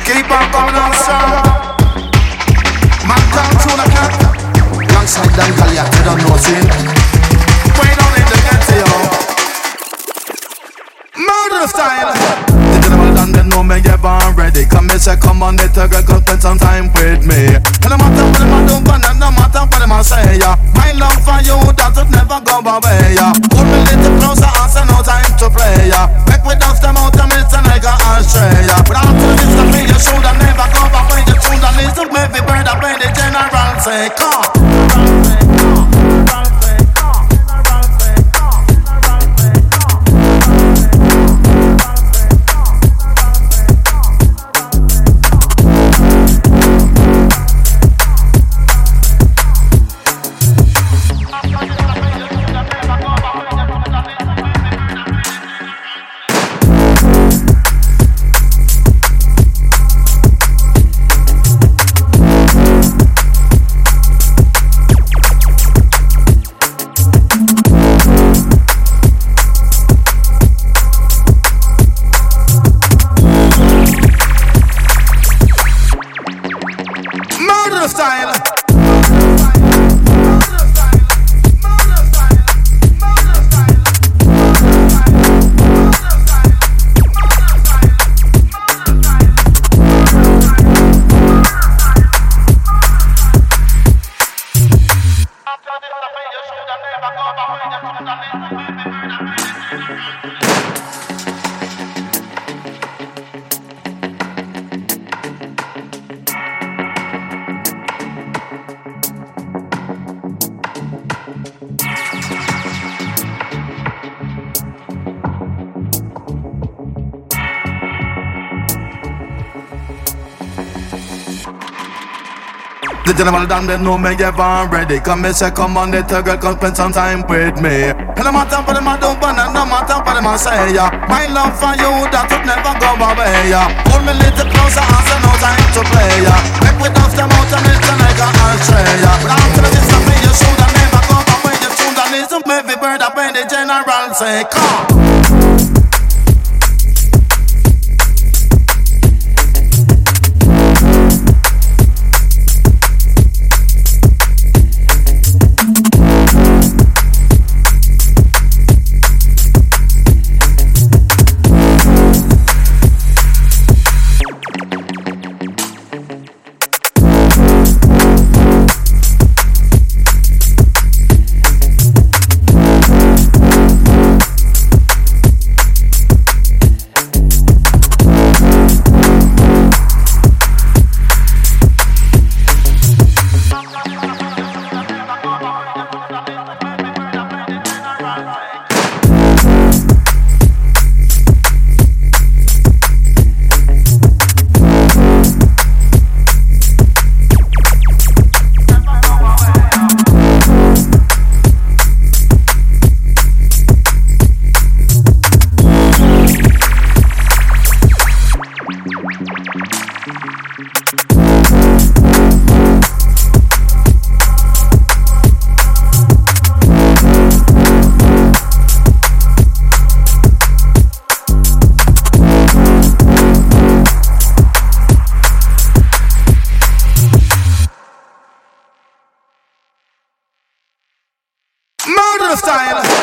Keep on coming on strong. Man down to the cat. Alongside Dan Goliath, you don't know sin. Way down in the ghetto, yo. Murder style. The gentleman done they know me, yeah, born ready. Come me say, come on, little girl, come spend some time with me. And no matter what them a do, but no matter what them a say, yeah. My love for you, that would never go away, yeah. Hold me little closer, and say no time to play, yeah. Make me dust them out, and it's like a ashtray, yeah. But after this, the thing you should have never go away. You should have listened, maybe bird up when the general say, come. The gentleman down there know me, yeah, born ready. Come me say, come on, little girl, come spend some time with me. And no matter what them a do, but no matter what them a say, yeah. My love for you, that would never go away, yeah. Hold me little closer, and say no time to play, yeah. Make me dust them out, and it's like a ashtray, yeah. But after this, I mean, you should have never go away. You should have listened, maybe bird up when the general say, come. Style.